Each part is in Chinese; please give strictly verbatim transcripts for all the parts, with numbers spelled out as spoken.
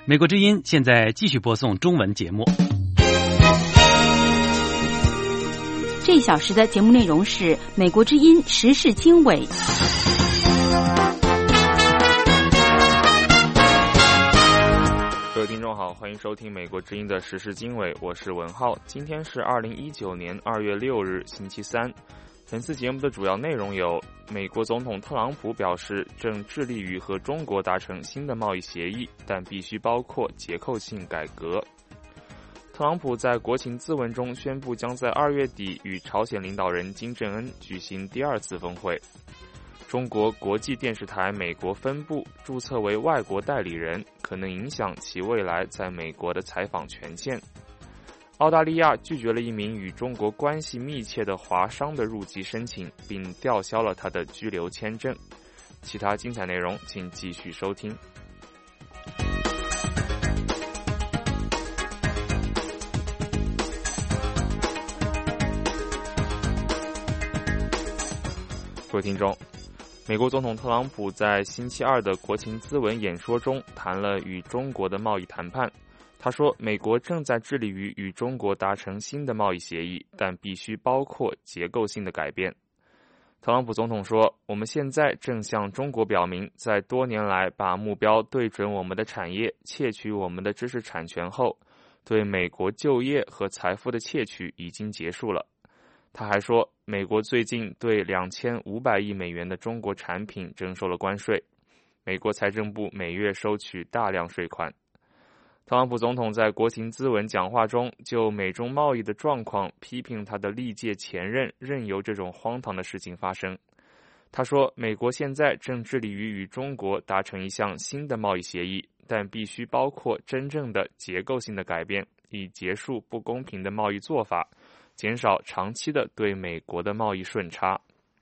美国之音现在继续播送中文节目。 这一小时的节目内容是美国之音时事经纬。 各位听众好，欢迎收听美国之音的时事经纬，我是文浩。今天是二零一九年二月六日，星期三。本次节目的主要内容有：美国总统特朗普表示正致力于和中国达成新的贸易协议，但必须包括结构性改革。特朗普在国情咨文中宣布将在二月底与朝鲜领导人金正恩举行第二次峰会。中国国际电视台美国分部注册为外国代理人，可能影响其未来在美国的采访权限。澳大利亚拒绝了一名与中国关系密切的华商的入籍申请，并吊销了他的居留签证。其他精彩内容请继续收听。各位听众，美国总统特朗普在星期二的国情咨文演说中谈了与中国的贸易谈判。他说，美国正在致力于与中国达成新的贸易协议，但必须包括结构性的改变。特朗普总统说，我们现在正向中国表明，在多年来把目标对准我们的产业，窃取我们的知识产权后，对美国就业和财富的窃取已经结束了。他还说，美国最近对两千五百亿美元的中国产品征收了关税，美国财政部每月收取大量税款。特朗普总统在国情咨文讲话中就美中贸易的状况批评他的历届前任任由这种荒唐的事情发生。他说，美国现在正致力于与中国达成一项新的贸易协议，但必须包括真正的结构性的改变，以结束不公平的贸易做法，减少长期的对美国的贸易顺差。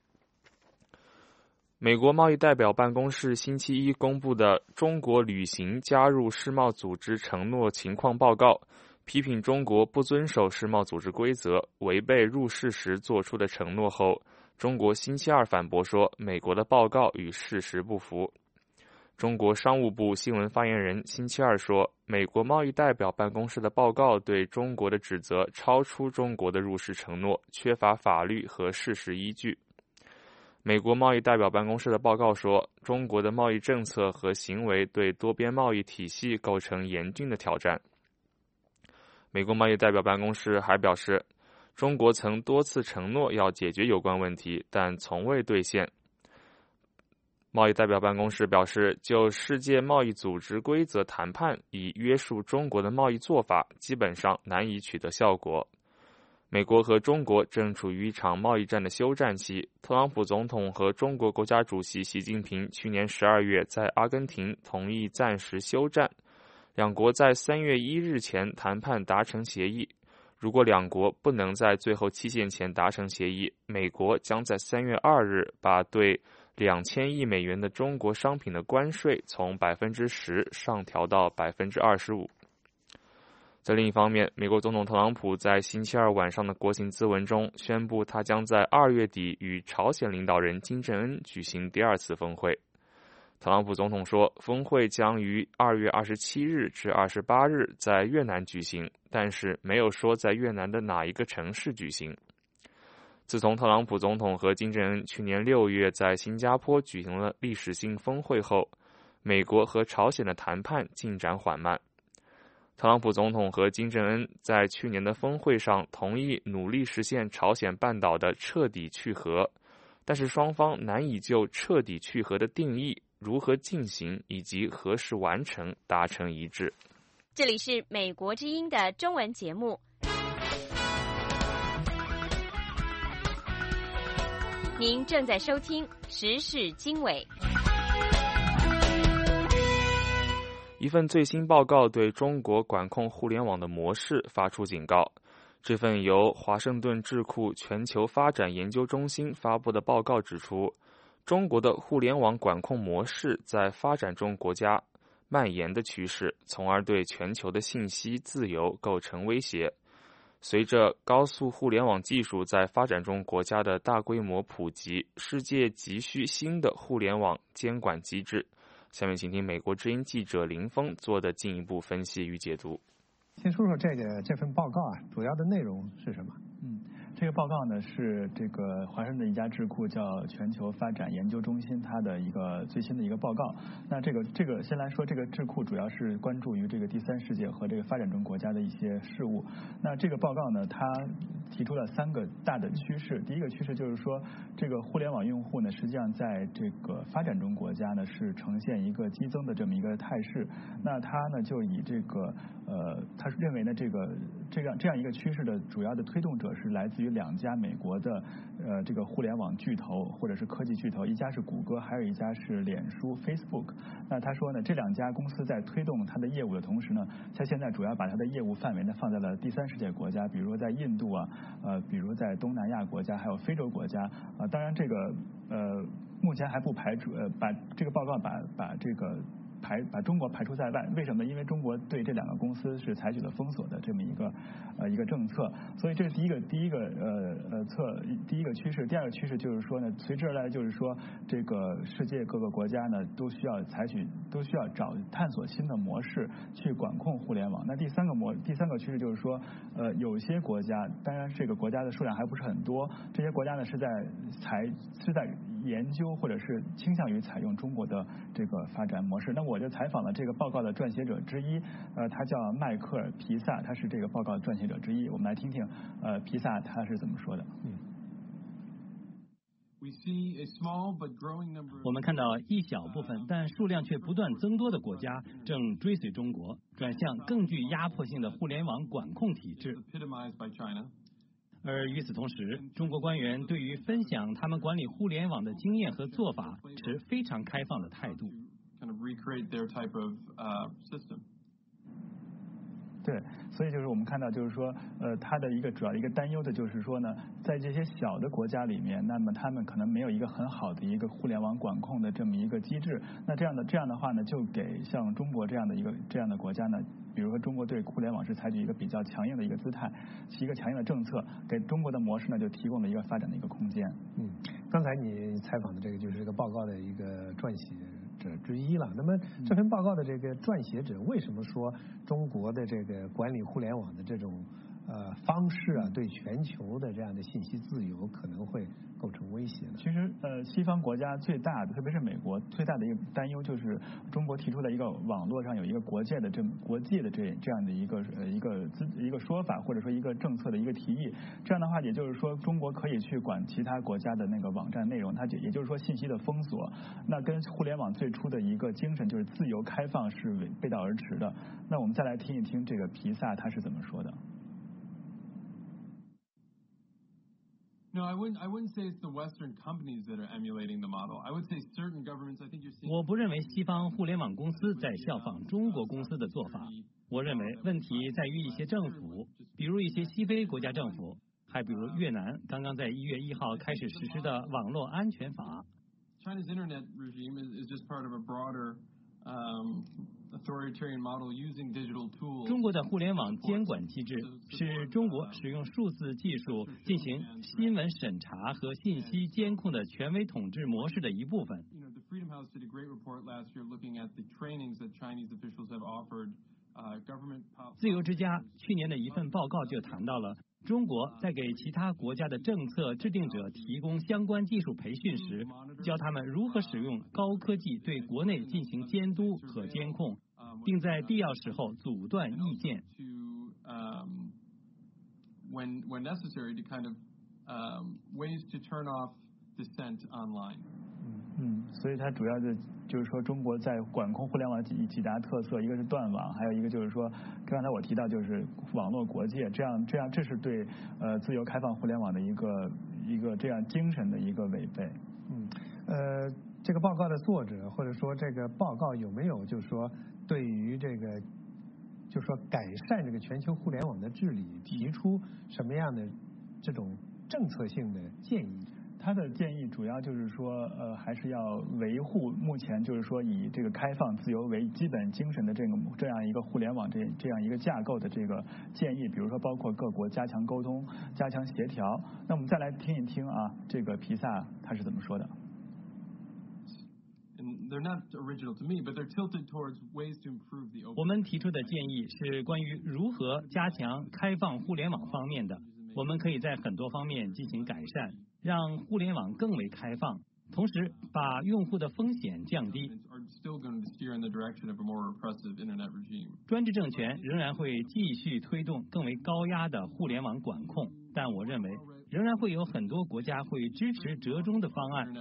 美国贸易代表办公室星期一公布的中国履行加入世贸组织承诺情况报告，批评中国不遵守世贸组织规则，违背入世时做出的承诺后，中国星期二反驳说，美国的报告与事实不符。中国商务部新闻发言人星期二说，美国贸易代表办公室的报告对中国的指责超出中国的入世承诺，缺乏法律和事实依据。美国贸易代表办公室的报告说，中国的贸易政策和行为对多边贸易体系构成严峻的挑战。美国贸易代表办公室还表示，中国曾多次承诺要解决有关问题，但从未兑现。贸易代表办公室表示，就世界贸易组织规则谈判以约束中国的贸易做法，基本上难以取得效果。美国和中国正处于一场贸易战的休战期。特朗普总统和中国国家主席习近平去年十二月在阿根廷同意暂时休战，两国在三月一日前谈判达成协议。如果两国不能在最后期限前达成协议，美国将在三月二日把对两千亿美元的中国商品的关税从百分之十上调到百分之二十五。在另一方面，美国总统特朗普在星期二晚上的国情咨文中宣布，他将在二月底与朝鲜领导人金正恩举行第二次峰会。特朗普总统说，峰会将于二月二十七日至二十八日在越南举行，但是没有说在越南的哪一个城市举行。自从特朗普总统和金正恩去年六月在新加坡举行了历史性峰会后，美国和朝鲜的谈判进展缓慢。特朗普总统和金正恩在去年的峰会上同意努力实现朝鲜半岛的彻底去核，但是双方难以就彻底去核的定义、如何进行以及何时完成达成一致。 这里是美国之音的中文节目，您正在收听时事经纬。 一份最新报告对中国管控互联网的模式发出警告。这份由华盛顿智库全球发展研究中心发布的报告指出，中国的互联网管控模式在发展中国家蔓延的趋势，从而对全球的信息自由构成威胁。随着高速互联网技术在发展中国家的大规模普及，世界急需新的互联网监管机制， 下面请听美国之音记者林峰做的进一步分析与解读。 先说说这个这份报告啊，主要的内容是什么？ 嗯，这个报告呢是这个华盛顿一家智库叫全球发展研究中心它的一个最新的一个报告。那这个这个先来说，这个智库主要是关注于这个第三世界和这个发展中国家的一些事务。那这个报告呢，它提出了三个大的趋势。第一个趋势就是说，这个互联网用户呢，实际上在这个发展中国家呢是呈现一个激增的这么一个态势。那它呢就以这个呃，他认为呢这个这样这样一个趋势的主要的推动者是来自于两家美国的呃这个互联网巨头或者是科技巨头，一家是谷歌，还有一家是脸书 Facebook。那他说呢，这两家公司在推动它的业务的同时呢，它现在主要把它的业务范围呢放在了第三世界国家，比如说在印度啊，呃，比如在东南亚国家，还有非洲国家啊。当然这个呃目前还不排除呃把这个报告把把这个。排把中国排除在外，为什么呢？因为中国对这两个公司是采取了封锁的这么一个呃一个政策，所以这是第一个第一个呃呃策第一个趋势。第二个趋势就是说呢，随之而来就是说，这个世界各个国家呢都需要采取都需要找探索新的模式去管控互联网。那第三个模第三个趋势就是说，呃有些国家，当然这个国家的数量还不是很多，这些国家呢是在采是在研究或者是倾向于采用中国的这个发展模式。那我就采访了这个报告的撰写者之一，呃，他叫迈克尔·皮萨，他是这个报告的撰写者之一。我们来听听，呃，皮萨他是怎么说的。嗯。 我们看到一小部分，但数量却不断增多的国家正追随中国，转向更具压迫性的互联网管控体制。而与此同时，中国官员对于分享他们管理互联网的经验和做法持非常开放的态度。 对，所以就是我们看到，就是说，呃，他的一个主要一个担忧的就是说呢，在这些小的国家里面，那么他们可能没有一个很好的一个互联网管控的这么一个机制。那这样的这样的话呢，就给像中国这样的一个这样的国家呢，比如说中国对互联网是采取一个比较强硬的一个姿态，一个强硬的政策，给中国的模式呢就提供了一个发展的一个空间。 嗯，刚才你采访的这个就是这个报告的一个撰写者之一了。那么这份报告的这个撰写者为什么说中国的这个管理互联网的这种呃方式啊，对全球的这样的信息自由可能会构成威胁呢？ 其实呃，西方国家最大的，特别是美国最大的一个担忧就是中国提出了一个网络上有一个国界的这国界的这这样的一个呃一个资一个说法，或者说一个政策的一个提议。这样的话，也就是说中国可以去管其他国家的那个网站内容，它就也就是说信息的封锁，那跟互联网最初的一个精神就是自由开放是背道而驰的。那我们再来听一听这个皮萨他是怎么说的。 No, I wouldn't. I wouldn't say it's the Western companies that are emulating the model. I would say certain governments. I think you're seeing. 我不认为西方互联网公司在效仿中国公司的做法。我认为问题在于一些政府，比如一些西非国家政府，还比如越南刚刚在一月一号开始实施的网络安全法。 China's internet regime is, is just part of a broader um, authoritarian model using digital tools. 中国的互联网监管机制是中国使用数字技术进行新闻审查和信息监控的权威统治模式的一部分。 You know, the Freedom House did a great report last year looking at the trainings that Chinese officials have offered. 自由之家去年的一份报告就谈到了中国在给其他国家的政策制定者提供相关技术培训时，教他们如何使用高科技对国内进行监督和监控，并在必要时候阻断意见。 When when necessary to kind of um, ways to turn off dissent online. 嗯，所以它主要的就是说，中国在管控互联网几几大特色，一个是断网，还有一个就是说，刚才我提到就是网络国界，这样这样这是对呃自由开放互联网的一个一个这样精神的一个违背。 嗯，呃，这个报告的作者或者说这个报告有没有就是说对于这个就是说改善这个全球互联网的治理提出什么样的这种政策性的建议？ 他的建议主要就是说，呃，还是要维护目前就是说以这个开放自由为基本精神的这个这样一个互联网这这样一个架构的这个建议，比如说包括各国加强沟通、加强协调。那我们再来听一听啊，这个皮萨他是怎么说的。 我们提出的建议是关于如何加强开放互联网方面的。我们可以在很多方面进行改善，让互联网更为开放，同时把用户的风险降低。专制政权仍然会继续推动更为高压的互联网管控，但我认为仍然会有很多国家会支持折中的方案，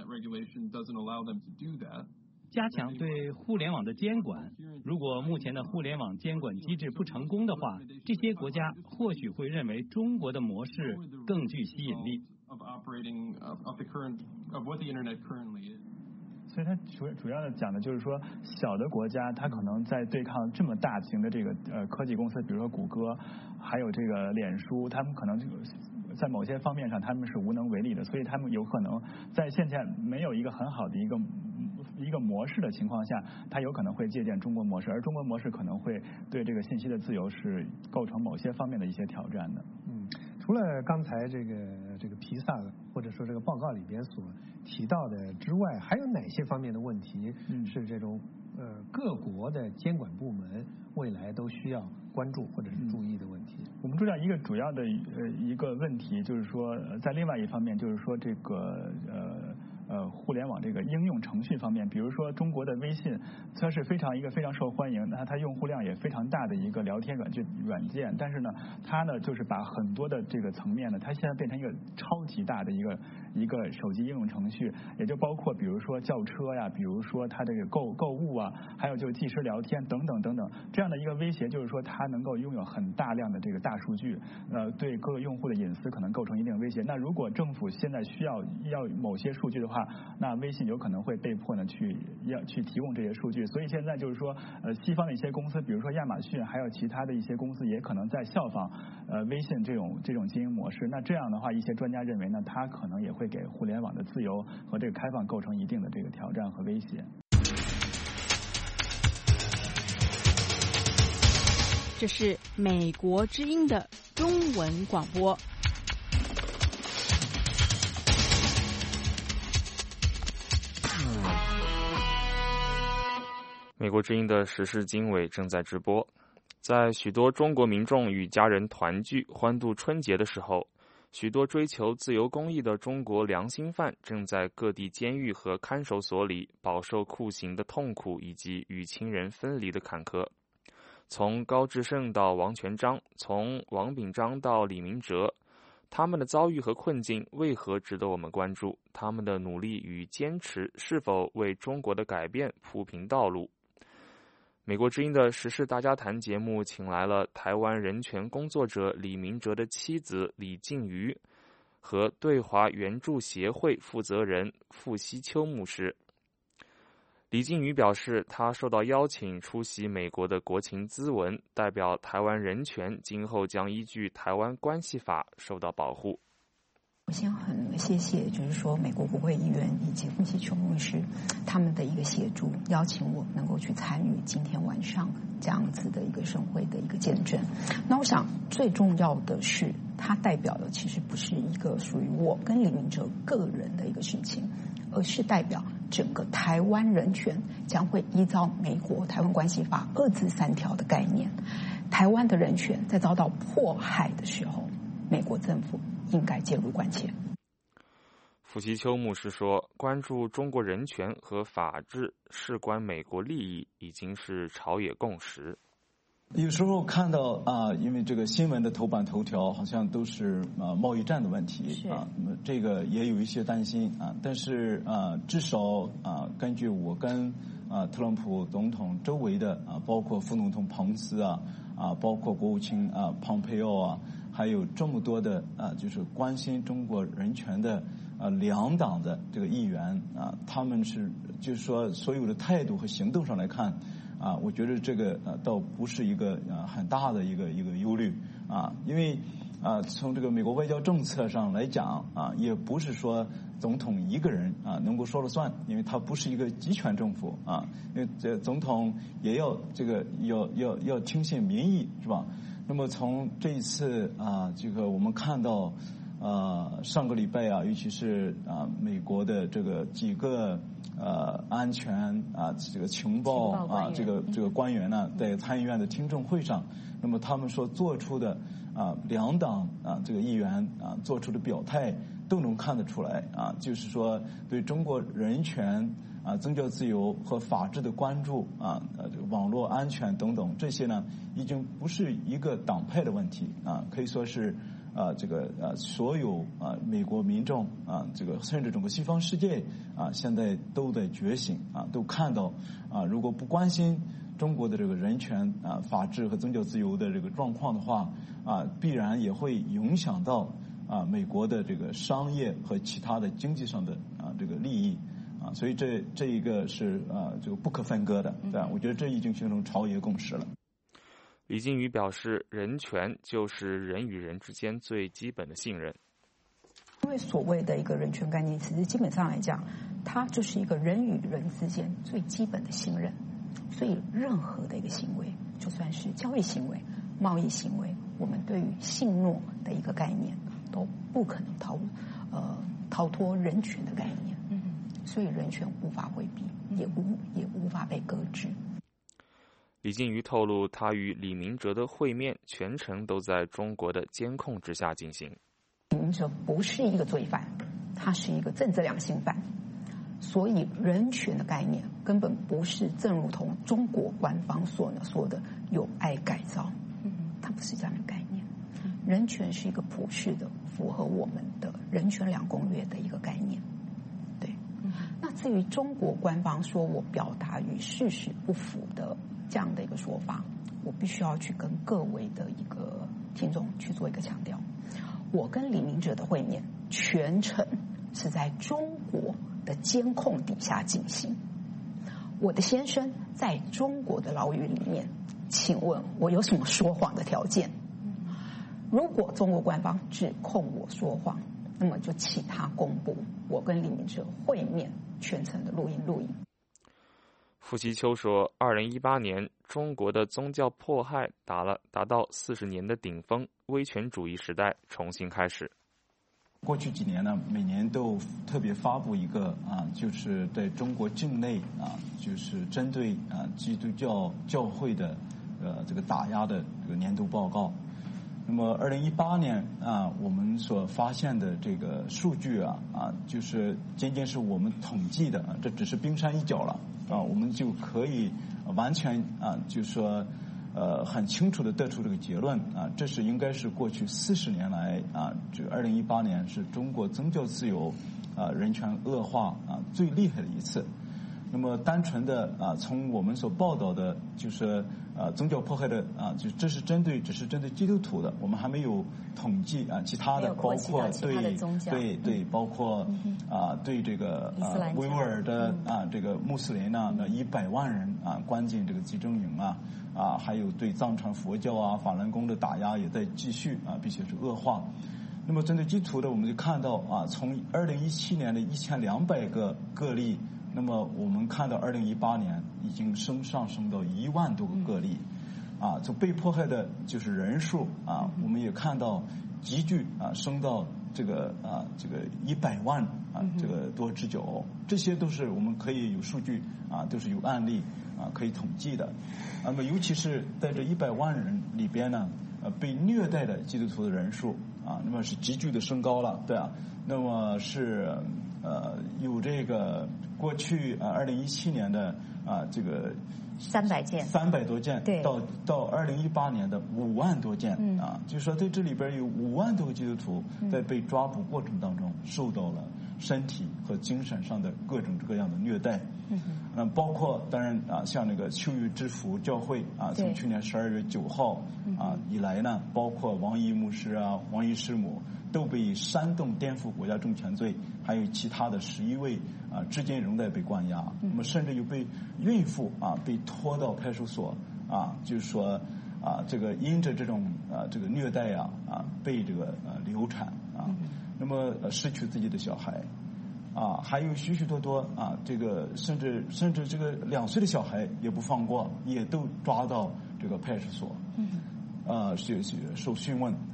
加强对互联网的监管。如果目前的互联网监管机制不成功的话，这些国家或许会认为中国的模式更具吸引力。 所以它主主要的讲的就是说，小的国家它可能在对抗这么大型的这个呃科技公司，比如说谷歌，还有这个脸书，他们可能这个在某些方面上他们是无能为力的，所以他们有可能在现在没有一个很好的一个一个模式的情况下，它有可能会借鉴中国模式，而中国模式可能会对这个信息的自由是构成某些方面的一些挑战的。 嗯，除了刚才这个这个皮萨或者说这个报告里边所提到的之外，还有哪些方面的问题是这种呃各国的监管部门未来都需要关注或者是注意的问题？ 我们注意到一个主要的呃一个问题，就是说在另外一方面，就是说这个呃。呃，互联网这个应用程序方面，比如说中国的微信，它是非常一个非常受欢迎，那它用户量也非常大的一个聊天软件软件，但是呢，它呢就是把很多的这个层面呢，它现在变成一个超级大的一个一个手机应用程序，也就包括比如说叫车呀，比如说它这个购购物啊，还有就是即时聊天等等等等，这样的一个威胁就是说它能够拥有很大量的这个大数据，呃，对各个用户的隐私可能构成一定威胁。那如果政府现在需要要某些数据的话，那微信有可能会被迫呢去要去提供这些数据，所以现在就是说，呃，西方的一些公司，比如说亚马逊，还有其他的一些公司，也可能在效仿呃微信这种这种经营模式。那这样的话，一些专家认为呢，它可能也会给互联网的自由和这个开放构成一定的这个挑战和威胁。 这是美国之音的中文广播。 美国之音的时事经纬正在直播。在许多中国民众与家人团聚欢度春节的时候，许多追求自由公义的中国良心犯正在各地监狱和看守所里饱受酷刑的痛苦以及与亲人分离的坎坷。从高志胜到王全璋，从王炳章到李明哲，他们的遭遇和困境为何值得我们关注？他们的努力与坚持是否为中国的改变铺平道路？美国之音的时事大家谈节目请来了台湾人权工作者李明哲的妻子李静瑜和对华援助协会负责人傅希秋牧师。李静瑜表示，他受到邀请出席美国的国情咨文，代表台湾人权今后将依据台湾关系法受到保护。 我先很谢谢，就是说美国国会议员以及傅希秋牧师他们的一个协助，邀请我能够去参与今天晚上这样子的一个盛会的一个见证。那我想最重要的是，它代表的其实不是一个属于我跟李明哲个人的一个事情，而是代表整个台湾人权将会依照美国台湾关系法二至三条的概念，台湾的人权在遭到迫害的时候，美国政府应该介入关切。 傅希秋牧师说，关注中国人权和法治事关美国利益已经是朝野共识。 有时候看到啊，因为这个新闻的头版头条好像都是啊贸易战的问题啊，那么这个也有一些担心啊。但是啊，至少啊，根据我跟啊特朗普总统周围的啊，包括副总统彭斯啊啊，包括国务卿啊蓬佩奥啊，还有这么多的啊，就是关心中国人权的啊两党的这个议员啊，他们是就是说所有的态度和行动上来看。啊，我觉得这个呃倒不是一个呃很大的一个一个忧虑啊，因为啊从这个美国外交政策上来讲啊，也不是说总统一个人啊能够说了算，因为他不是一个集权政府啊，因为这总统也要这个要要要听信民意是吧？那么从这一次啊这个我们看到呃上个礼拜啊，尤其是啊美国的这个几个呃安全啊这个情报啊这个这个官员呢，在参议院的听证会上，那么他们所做出的啊两党啊这个议员啊做出的表态都能看得出来啊，就是说对中国人权啊、宗教自由和法治的关注啊、呃，这个网络安全等等，这些呢，已经不是一个党派的问题啊，可以说是啊，这个啊，所有啊美国民众啊，这个甚至整个西方世界啊，现在都在觉醒啊，都看到啊，如果不关心中国的这个人权啊、法治和宗教自由的这个状况的话啊，必然也会影响到啊美国的这个商业和其他的经济上的啊这个利益。啊，所以这这一个是呃就不可分割的，对吧？我觉得这已经形成朝野共识了。 李金宇表示，人权就是人与人之间最基本的信任。 因为所谓的一个人权概念，其实基本上来讲，它就是一个人与人之间最基本的信任。所以，任何的一个行为，就算是交易行为、贸易行为，我们对于信诺的一个概念，都不可能逃呃逃脱人权的概念。所以人权无法回避，也无也无法被搁置。 李金瑜透露，他与李明哲的会面全程都在中国的监控之下进行。 李明哲不是一个罪犯，他是一个政治良心犯，所以人权的概念根本不是正如同中国官方所说的有爱改造，它不是这样的概念。人权是一个普世的，符合我们的人权两公约的一个概念。那至于中国官方说我表达与事实不符的这样的一个说法，我必须要去跟各位的一个听众去做一个强调，我跟李明哲的会面全程是在中国的监控底下进行，我的先生在中国的牢狱里面，请问我有什么说谎的条件？如果中国官方指控我说谎，那么就请他公布我跟李明哲会面全程的录音录影。 傅其秋说，二零一八年中国的宗教迫害达了达到四十年的顶峰，威权主义时代重新开始。 过去几年呢，每年都特别发布一个啊，就是在中国境内啊，就是针对啊基督教教会的呃这个打压的这个年度报告。那么，二零一八年啊，我们所发现的这个数据啊啊，就是仅仅是我们统计的，这只是冰山一角了啊，我们就可以完全啊，就是说呃很清楚的得出这个结论啊，这是应该是过去四十年来啊，这个二零一八年是中国宗教自由啊人权恶化啊最厉害的一次。那么单纯的啊，从我们所报道的，就是呃宗教迫害的啊，就这是针对只是针对基督徒的，我们还没有统计啊其他的，包括对对对，包括啊对这个啊维吾尔的啊这个穆斯林呢，那一百万人啊关进这个集中营啊啊，还有对藏传佛教啊法轮功的打压也在继续啊，并且是恶化。那么针对基督徒的，我们就看到啊，从二零一七年的一千两百个个例。那么我们看到二零一八年已经升上升到一万多个个例，啊，就被迫害的就是人数啊，我们也看到急剧啊升到这个啊这个一百万啊这个多之久，这些都是我们可以有数据啊，都是有案例啊可以统计的。那么尤其是在这一百万人里边呢，呃被虐待的基督徒的人数啊，那么是急剧的升高了，对啊，那么是呃有这个。过去啊，二零一七年的啊，这个三百件， 三百多件，到到二零一八年的五万多件，嗯、啊，就是说在这里边有五万多个基督徒在被抓捕过程当中受到了身体和精神上的各种各样的虐待。嗯，那包括当然啊，像那个秋雨之福教会啊，从去年十二月九号啊以来呢，包括王毅牧师啊、王毅师母都被以煽动颠覆国家政权罪，还有其他的十一位啊，至今仍在被关押。那么甚至有被孕妇啊被拖到派出所啊，就是说啊，这个因着这种啊这个虐待呀啊，被这个呃流产啊，那么呃失去自己的小孩。啊，还有许许多多啊，这个甚至甚至这个两岁的小孩也不放过，也都抓到这个派出所，嗯，啊，受受讯问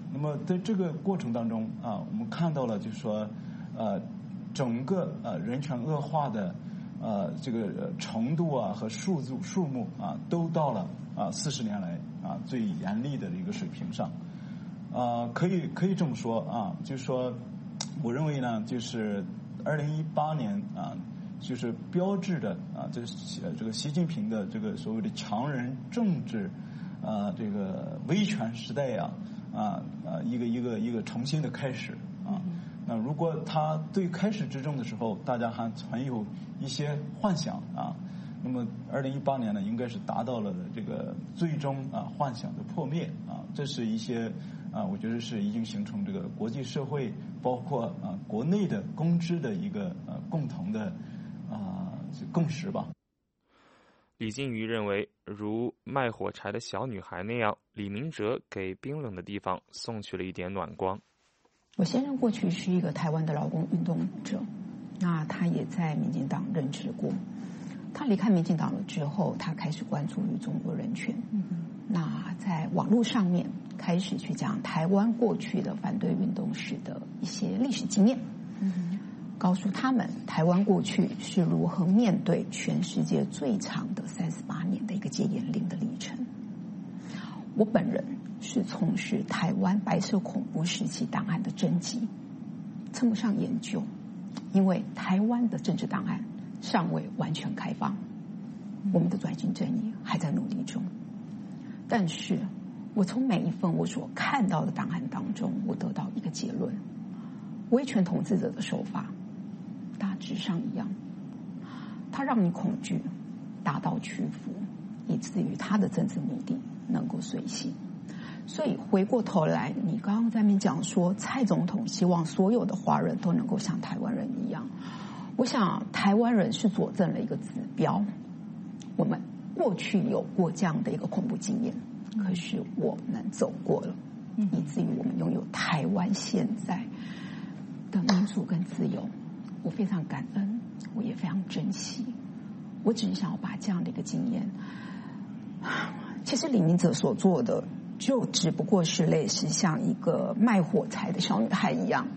那么在这个过程当中啊，我们看到了就是说，呃，整个呃人权恶化的呃这个程度啊和数字数目啊，都到了啊四十年来啊最严厉的一个水平上。啊，可以可以这么说啊，就是说，我认为呢，就是二零一八年啊，就是标志着啊，这这个习近平的这个所谓的强人政治啊，这个威权时代呀啊啊一个一个一个重新的开始啊。那如果他对开始执政的时候，大家还存有一些幻想啊，那么二零一八年呢，应该是达到了这个最终啊幻想的破灭啊，这是一些。啊，我觉得是已经形成这个国际社会，包括啊国内的公知的一个呃共同的啊共识吧。 李靖瑜认为，如卖火柴的小女孩那样，李明哲给冰冷的地方送去了一点暖光。 我先生过去是一个台湾的劳工运动者，那他也在民进党任职过。他离开民进党了之后，他开始关注于中国人权。嗯，那在网络上面开始去讲台湾过去的反对运动史的一些历史经验，嗯，告诉他们台湾过去是如何面对全世界最长的三十八年的一个戒严令的历程。我本人是从事台湾白色恐怖时期档案的征集，称不上研究，因为台湾的政治档案尚未完全开放，我们的转型正义还在努力中。但是我从每一份我所看到的档案当中，我得到一个结论：威权统治者的手法大致上一样，他让你恐惧，达到屈服，以至于他的政治目的能够遂行。所以回过头来，你刚刚在那边讲说，蔡总统希望所有的华人都能够像台湾人一样。我想台湾人是佐证了一个指标，我们过去有过这样的一个恐怖经验，可是我们走过了，以至于我们拥有台湾现在的民主跟自由。我非常感恩，我也非常珍惜。我只是想要把这样的一个经验，其实李明哲所做的就只不过是类似像一个卖火柴的小女孩一样，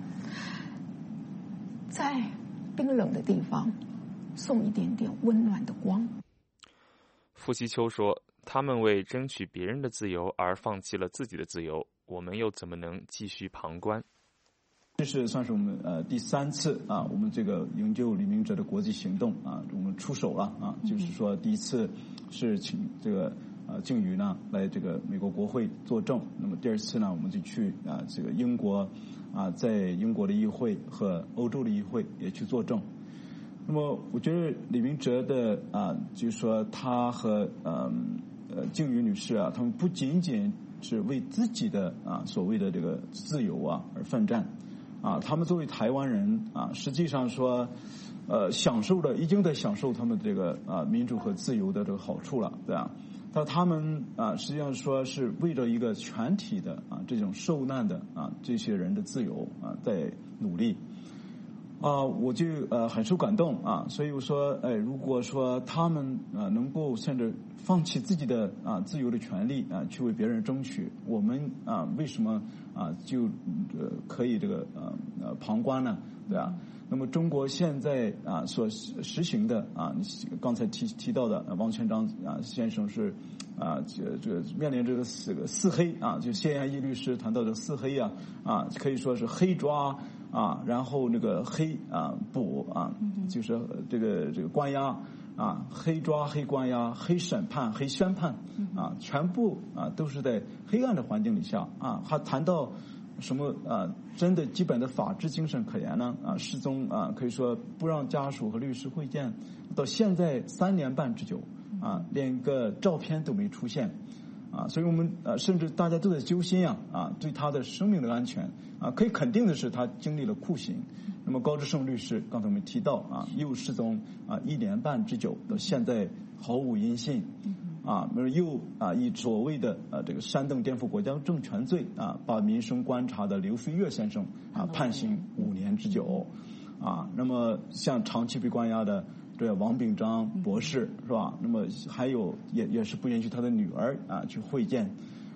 在冰冷的地方送一点点温暖的光。 傅希秋说，他们为争取别人的自由而放弃了自己的自由，我们又怎么能继续旁观？ 这是算是我们呃第三次啊，我们这个营救李明哲的国际行动啊，我们出手了啊，就是说第一次是请这个呃靖瑜呢来这个美国国会作证，那么第二次呢，我们就去啊这个英国啊，在英国的议会和欧洲的议会也去作证。那么我觉得李明哲的啊，就是说他和呃呃靖瑜女士啊，他们不仅仅是为自己的啊所谓的这个自由啊而奋战。啊，他们作为台湾人啊，实际上说，呃，享受的已经在享受他们这个啊民主和自由的这个好处了，对吧？但他们啊，实际上说是为了一个全体的啊这种受难的啊这些人的自由啊在努力。啊，我就呃很受感动啊，所以我说，哎，如果说他们啊能够甚至放弃自己的啊自由的权利啊，去为别人争取，我们啊为什么啊就呃可以这个呃呃旁观呢？对吧？那么中国现在啊所实行的啊，刚才提提到的王全璋啊先生是啊这这面临这个四个四黑啊，就谢延义律师谈到的四黑啊啊，可以说是黑抓。啊，然后那个黑啊捕啊，就是这个这个关押啊，黑抓、黑关押、黑审判、黑宣判啊，全部啊都是在黑暗的环境里下啊。还谈到什么啊？真的基本的法治精神可言呢？啊，失踪啊，可以说不让家属和律师会见，到现在三年半之久啊，连个照片都没出现。啊，所以我们呃，甚至大家都在揪心啊，啊，对他的生命的安全啊，可以肯定的是，他经历了酷刑。那么高志胜律师刚才我们提到啊，又失踪啊一年半之久，到现在毫无音信。啊，又啊以所谓的啊这个煽动颠覆国家政权罪啊，把民生观察的刘飞跃先生啊判刑五年之久。啊，那么像长期被关押的。这王炳章博士是吧？那么还有也也是不允许他的女儿啊去会见，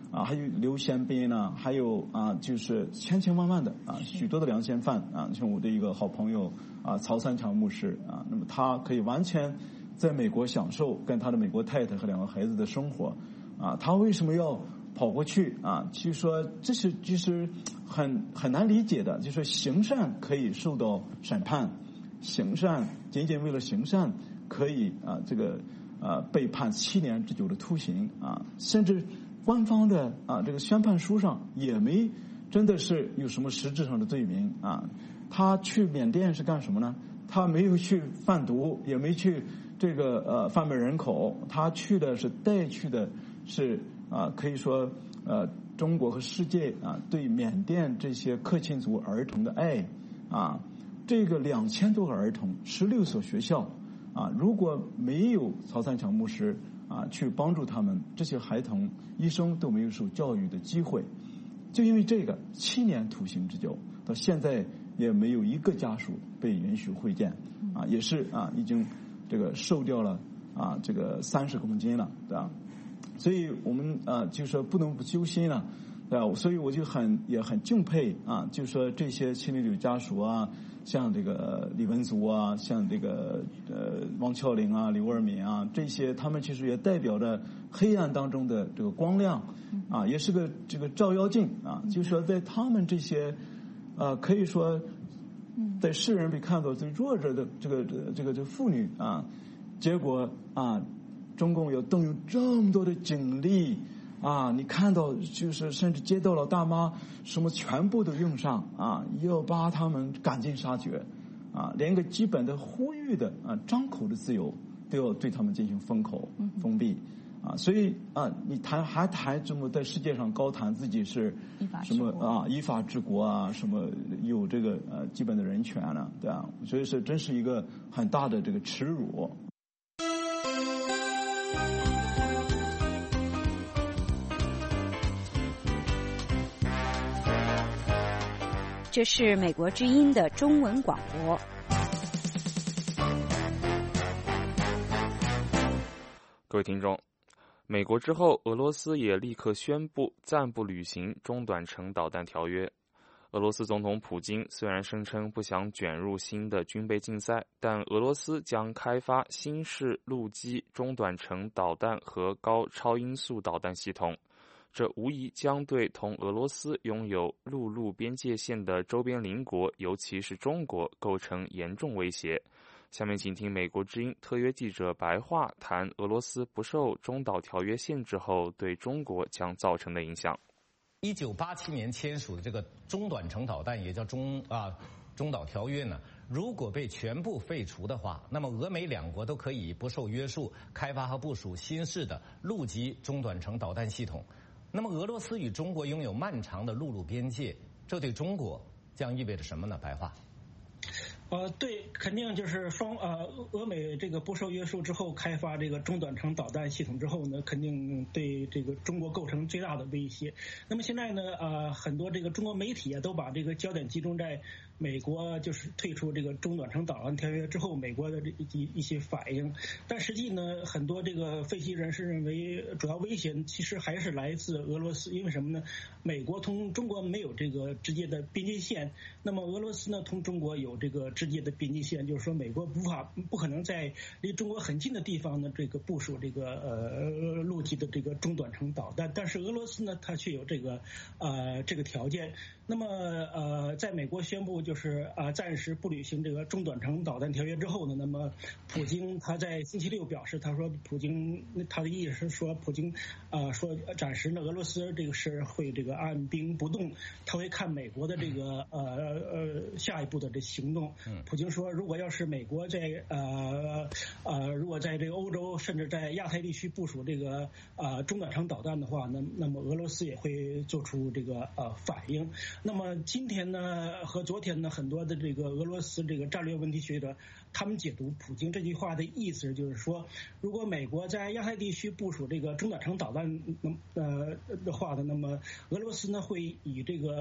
啊，还有刘宪斌呢，还有啊，就是千千万万的啊，许多的良心犯啊，像我的一个好朋友啊，曹三强牧师啊，那么他可以完全在美国享受跟他的美国太太和两个孩子的生活啊，他为什么要跑过去啊？其实说这是其实很很难理解的，就是说行善可以受到审判，行善仅仅为了行善可以啊这个啊被判七年之久的徒刑啊，甚至官方的啊这个宣判书上也没真的是有什么实质上的罪名啊。他去缅甸是干什么呢？他没有去贩毒，也没去这个呃贩卖人口，他去的是带去的是啊可以说呃中国和世界啊对缅甸这些克钦族儿童的爱啊。这个两千多个儿童，十六所学校啊，如果没有曹三强牧师啊去帮助他们，这些孩童一生都没有受教育的机会。就因为这个七年徒刑之久，到现在也没有一个家属被允许会见啊，也是啊已经这个瘦掉了啊这个三十公斤了，对吧？所以我们啊就说不能不揪心了，对吧？所以我就很也很敬佩啊，就说这些亲历者家属啊，像这个李文足啊，像这个呃王峭岭啊、刘二敏啊，这些他们其实也代表着黑暗当中的这个光亮啊，也是个这个照妖镜啊，就是说在他们这些呃可以说在世人被看作最弱者的这个这个这个妇女啊，结果啊中共要动用这么多的警力啊，你看到就是甚至街道老大妈什么全部都用上啊，要把他们赶尽杀绝啊，连个基本的呼吁的啊张口的自由都要对他们进行封口封闭啊，所以啊你谈还谈这么在世界上高谈自己是什么啊依法治国啊，什么有这个呃基本的人权呢，对吧？所以是真是一个很大的这个耻辱。 这是美国之音的中文广播。 各位听众，美国之后，俄罗斯也立刻宣布暂不履行中短程导弹条约。俄罗斯总统普京虽然声称不想卷入新的军备竞赛，但俄罗斯将开发新式陆基中短程导弹和高超音速导弹系统。这无疑将对同俄罗斯拥有陆路边界线的周边邻国，尤其是中国，构成严重威胁。下面请听美国之音特约记者白桦谈俄罗斯不受中导条约限制后对中国将造成的影响。 一九八七年签署的这个中短程导弹，也叫中啊中导条约呢，如果被全部废除的话，那么俄美两国都可以不受约束开发和部署新式的陆基中短程导弹系统。那么俄罗斯与中国拥有漫长的陆路边界，这对中国将意味着什么呢？白桦。 呃，对，肯定就是双呃俄美这个不受约束之后开发这个中短程导弹系统之后呢，肯定对这个中国构成最大的威胁。那么现在呢，呃，很多这个中国媒体啊都把这个焦点集中在美国就是退出这个中短程导弹条约之后，美国的这一一些反应。但实际呢，很多这个分析人士认为，主要威胁其实还是来自俄罗斯，因为什么呢？美国同中国没有这个直接的边界线，那么俄罗斯呢同中国有这个直接的边界线，就是说美国无法不可能在离中国很近的地方呢这个部署这个呃陆基的这个中短程导弹，但是俄罗斯呢它却有这个呃这个条件。那么呃在美国宣布就是啊、呃、暂时不履行这个中短程导弹条约之后呢，那么普京他在星期六表示，他说普京他的意思是说普京啊、呃、说暂时呢俄罗斯这个是会这个按兵不动，他会看美国的这个呃呃下一步的这行动。普京说，如果要是美国在呃呃如果在这个欧洲甚至在亚太地区部署这个呃中短程导弹的话，那那么俄罗斯也会做出这个呃反应。那么今天呢和昨天呢，很多的这个俄罗斯这个战略问题学者，他们解读普京这句话的意思就是说，如果美国在亚太地区部署这个中短程导弹呃的话呢，那么俄罗斯呢会以这个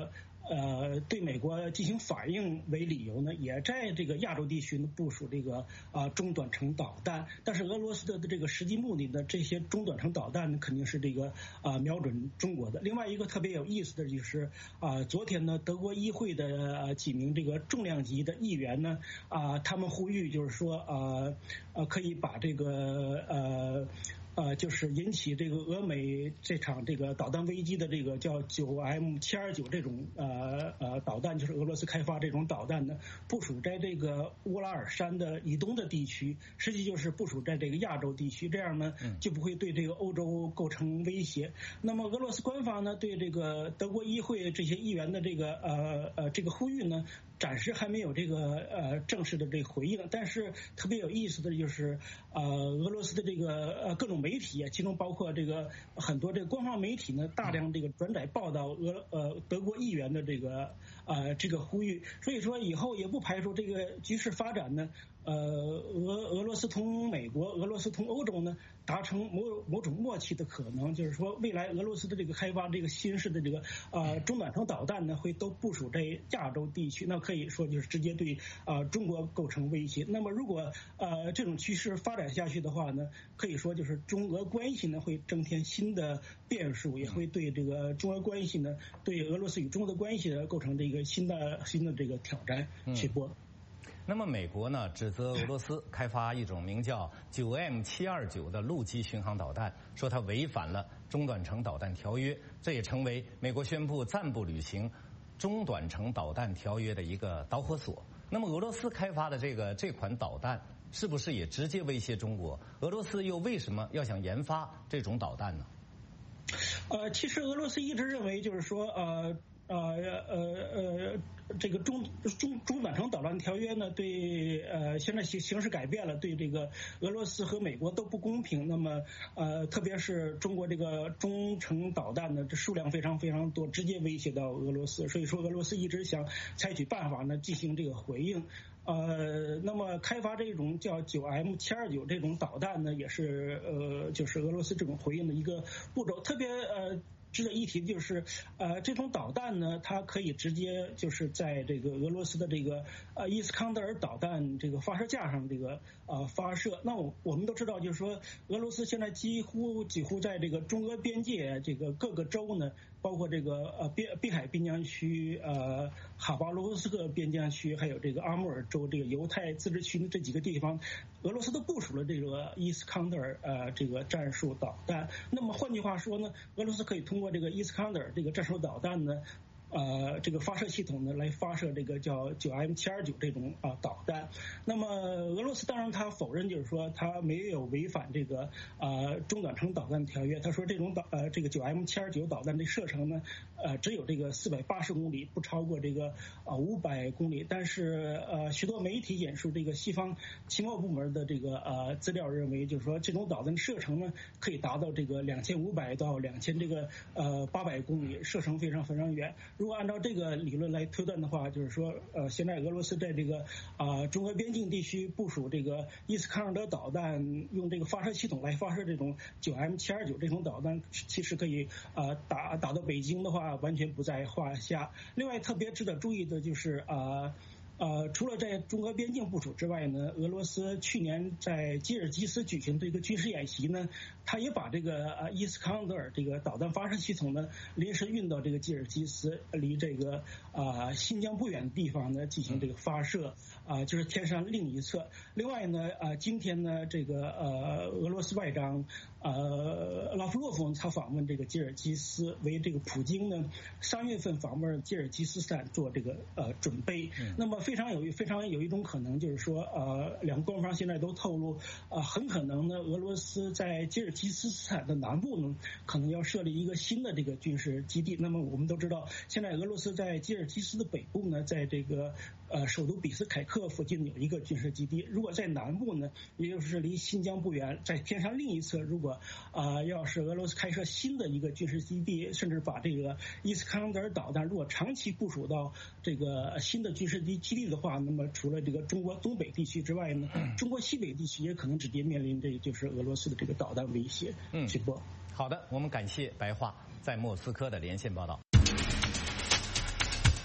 呃对美国进行反应为理由呢，也在这个亚洲地区呢部署这个啊、呃、中短程导弹。但是俄罗斯的这个实际目的呢，这些中短程导弹呢肯定是这个啊、呃、瞄准中国的。另外一个特别有意思的就是啊、呃、昨天呢德国议会的、呃、几名这个重量级的议员呢啊、呃、他们呼吁就是说啊呃可以把这个呃。呃，就是引起这个俄美这场这个导弹危机的这个叫九 M 七二九这种呃呃导弹，就是俄罗斯开发这种导弹呢，部署在这个乌拉尔山的以东的地区，实际就是部署在这个亚洲地区，这样呢就不会对这个欧洲构成威胁。那么俄罗斯官方呢对这个德国议会这些议员的这个呃呃这个呼吁呢，暂时还没有这个呃正式的这个回应。但是特别有意思的就是呃俄罗斯的这个呃各种媒体啊，其中包括这个很多这个官方媒体呢，大量这个转载报道俄呃德国议员的这个呃这个呼吁，所以说以后也不排除这个局势发展呢，呃俄俄罗斯同美国、俄罗斯同欧洲呢达成某某种默契的可能，就是说未来俄罗斯的这个开发这个新式的这个呃中短程导弹呢，会都部署在亚洲地区，那可以说就是直接对啊、呃、中国构成威胁。那么如果呃这种趋势发展下去的话呢，可以说就是中俄关系呢会增添新的变数，也会对这个中俄关系呢，对俄罗斯与中国的关系呢构成这个新的新的这个挑战。曲波。 那么美国呢指责俄罗斯开发一种名叫九 M 七二九的陆基巡航导弹，说它违反了中短程导弹条约，这也成为美国宣布暂不履行中短程导弹条约的一个导火索。那么俄罗斯开发的这个这款导弹是不是也直接威胁中国？俄罗斯又为什么要想研发这种导弹呢？ 呃，其实俄罗斯一直认为就是说呃。呃呃呃，这个中中中短程导弹条约呢，对呃现在形形势改变了，对这个俄罗斯和美国都不公平。那么呃，特别是中国这个中程导弹呢，这数量非常非常多，直接威胁到俄罗斯。所以说，俄罗斯一直想采取办法呢进行这个回应。呃，那么开发这种叫九 M 七二九这种导弹呢，也是呃就是俄罗斯这种回应的一个步骤，特别呃。值得一提的就是，呃，这种导弹呢，它可以直接就是在这个俄罗斯的这个呃伊斯康德尔导弹这个发射架上这个呃发射。那我我们都知道，就是说俄罗斯现在几乎几乎在这个中俄边界这个各个州呢，包括这个呃边滨海边疆区、呃哈巴罗夫斯克边疆区，还有这个阿穆尔州这个犹太自治区的这几个地方，俄罗斯都部署了这个伊斯康德尔呃这个战术导弹。那么换句话说呢，俄罗斯可以通过这个伊斯康德尔这个战术导弹呢，呃，这个发射系统呢来发射这个叫九 M 七二九这种啊、呃、导弹。那么俄罗斯当然他否认，就是说他没有违反这个呃中短程导弹条约。他说这种导呃这个九 M 七二九导弹的射程呢，呃只有这个四百八十公里，不超过这个啊五百公里。但是呃许多媒体引述这个西方情报部门的这个呃资料认为，就是说这种导弹射程呢可以达到这个两千五百到两千这个呃八百公里，射程非常非常远。如果按照这个理论来推断的话，就是说，呃，现在俄罗斯在这个啊、呃、中俄边境地区部署这个伊斯康德尔导弹，用这个发射系统来发射这种九 M 七二九这种导弹，其实可以啊、呃、打打到北京的话，完全不在话下。另外，特别值得注意的就是啊。呃呃，除了在中俄边境部署之外呢，俄罗斯去年在吉尔吉斯举行这个军事演习呢，他也把这个呃伊斯康德尔这个导弹发射系统呢临时运到这个吉尔吉斯，离这个啊、呃、新疆不远的地方呢进行这个发射啊、呃，就是天上另一侧。另外呢，啊、呃、今天呢这个呃俄罗斯外长呃拉夫洛夫他访问这个吉尔吉斯，为这个普京呢三月份访问吉尔吉斯斯坦做这个呃准备。嗯、那么非常有非常有一种可能，就是说，呃，两个官方现在都透露，呃，很可能呢，俄罗斯在吉尔吉斯斯坦的南部呢，可能要设立一个新的这个军事基地。那么我们都知道，现在俄罗斯在吉尔吉斯的北部呢，在这个呃首都比斯凯克附近有一个军事基地。如果在南部呢，也就是离新疆不远，在天上另一侧，如果啊、呃、要是俄罗斯开设新的一个军事基地，甚至把这个伊斯康德尔导弹如果长期部署到这个新的军事基地。基地的话，那么除了这个中国东北地区之外呢，中国西北地区也可能直接面临这就是俄罗斯的这个导弹威胁。嗯，直播。 好的，我们感谢白桦在莫斯科的连线报道。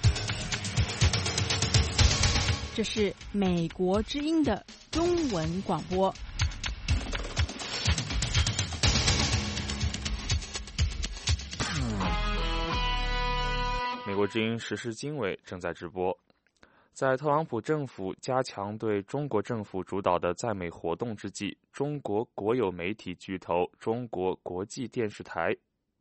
这是美国之音的中文广播。 美国之音时事经纬正在直播。在特朗普政府加强对中国政府主导的在美活动之际，中国国有媒体巨头中国国际电视台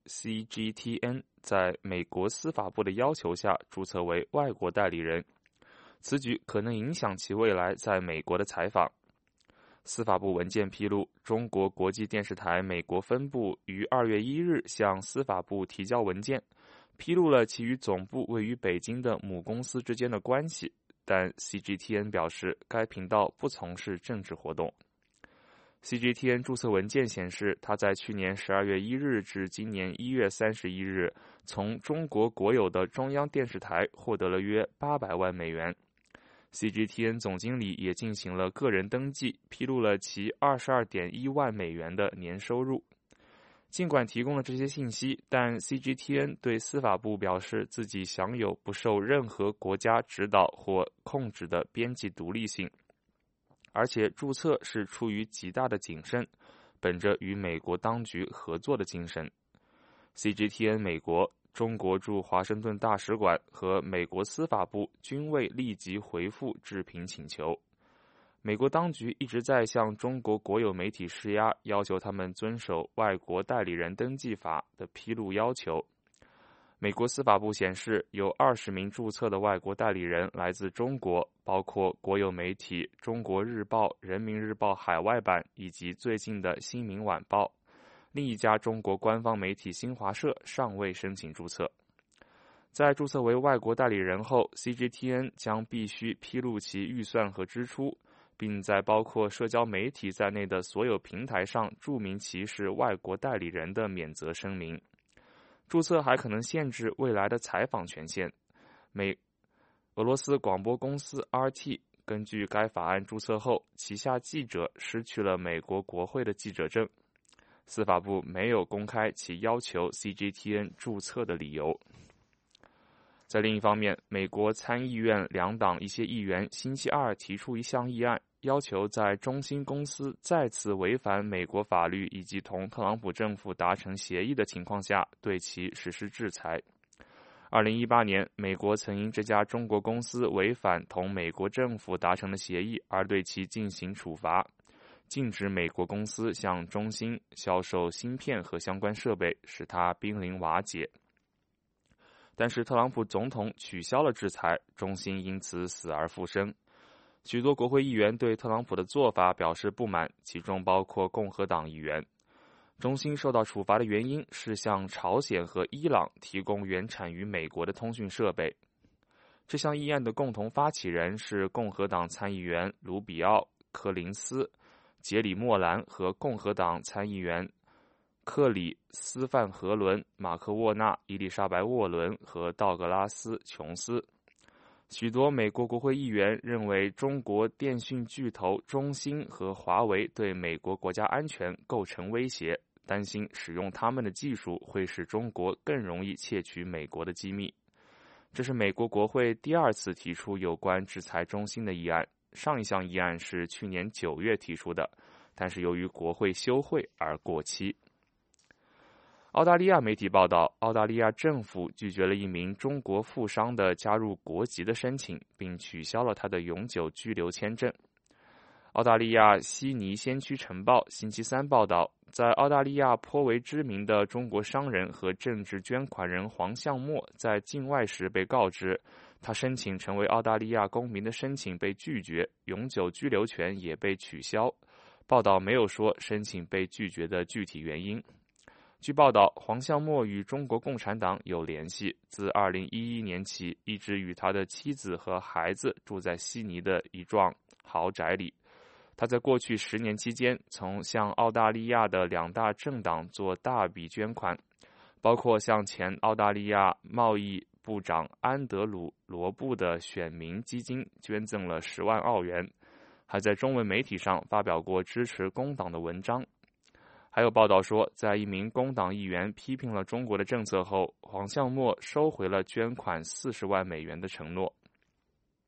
C G T N 在美国司法部的要求下注册为外国代理人，此举可能影响其未来在美国的采访。司法部文件披露，中国国际电视台美国分部于二月一日向司法部提交文件，披露了其与总部位于北京的母公司之间的关系，但 C G T N 表示该频道不从事政治活动。C G T N 注册文件显示，他在去年十二月一日至今年一月三十一日从中国国有的中央电视台获得了约八百万美元。C G T N 总经理也进行了个人登记，披露了其 二十二点一万美元的年收入。尽管提供了这些信息，但 C G T N 对司法部表示自己享有不受任何国家指导或控制的编辑独立性，而且注册是出于极大的谨慎，本着与美国当局合作的精神。C G T N 美国、中国驻华盛顿大使馆和美国司法部均未立即回复置评请求。美国当局一直在向中国国有媒体施压，要求他们遵守外国代理人登记法的披露要求。美国司法部显示，有二十名注册的外国代理人来自中国，包括国有媒体中国日报、人民日报海外版以及最近的新民晚报。另一家中国官方媒体新华社尚未申请注册。在注册为外国代理人后， C G T N 将必须披露其预算和支出，并在包括社交媒体在内的所有平台上注明其是外国代理人的免责声明。注册还可能限制未来的采访权限。美俄罗斯广播公司 R T 根据该法案注册后，旗下记者失去了美国国会的记者证。司法部没有公开其要求 C G T N 注册的理由。在另一方面，美国参议院两党一些议员星期二提出一项议案，要求在中兴公司再次违反美国法律以及同特朗普政府达成协议的情况下，对其实施制裁。二零一八年，美国曾因这家中国公司违反同美国政府达成的协议而对其进行处罚，禁止美国公司向中兴销售芯片和相关设备，使它濒临瓦解。但是特朗普总统取消了制裁，中兴因此死而复生。许多国会议员对特朗普的做法表示不满，其中包括共和党议员。中兴受到处罚的原因是向朝鲜和伊朗提供原产于美国的通讯设备。这项议案的共同发起人是共和党参议员卢比奥、柯林斯、杰里莫兰和共和党参议员克里斯范和伦、马克沃纳、伊丽莎白沃伦和道格拉斯琼斯。许多美国国会议员认为中国电讯巨头中兴和华为对美国国家安全构成威胁，担心使用他们的技术会使中国更容易窃取美国的机密。这是美国国会第二次提出有关制裁中兴的议案，上一项议案是去年九月提出的，但是由于国会休会而过期。澳大利亚媒体报道，澳大利亚政府拒绝了一名中国富商的加入国籍的申请，并取消了他的永久居留签证。澳大利亚悉尼先驱晨报星期三报道，在澳大利亚颇为知名的中国商人和政治捐款人黄向墨在境外时被告知，他申请成为澳大利亚公民的申请被拒绝，永久居留权也被取消。报道没有说申请被拒绝的具体原因。据报道，黄向墨与中国共产党有联系，自二零一一年起一直与他的妻子和孩子住在悉尼的一幢豪宅里。他在过去十年期间曾向澳大利亚的两大政党做大笔捐款，包括向前澳大利亚贸易部长安德鲁·罗布的选民基金捐赠了十万澳元，还在中文媒体上发表过支持工党的文章。还有报道说，在一名工党议员批评了中国的政策后，黄向墨收回了捐款四十万美元的承诺。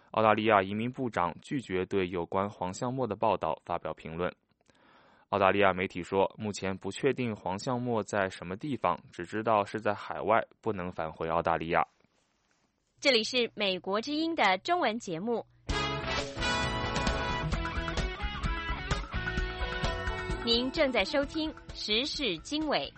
澳大利亚移民部长拒绝对有关黄向墨的报道发表评论。澳大利亚媒体说，目前不确定黄向墨在什么地方，只知道是在海外，不能返回澳大利亚。 这里是美国之音的中文节目。您正在收听时事经纬。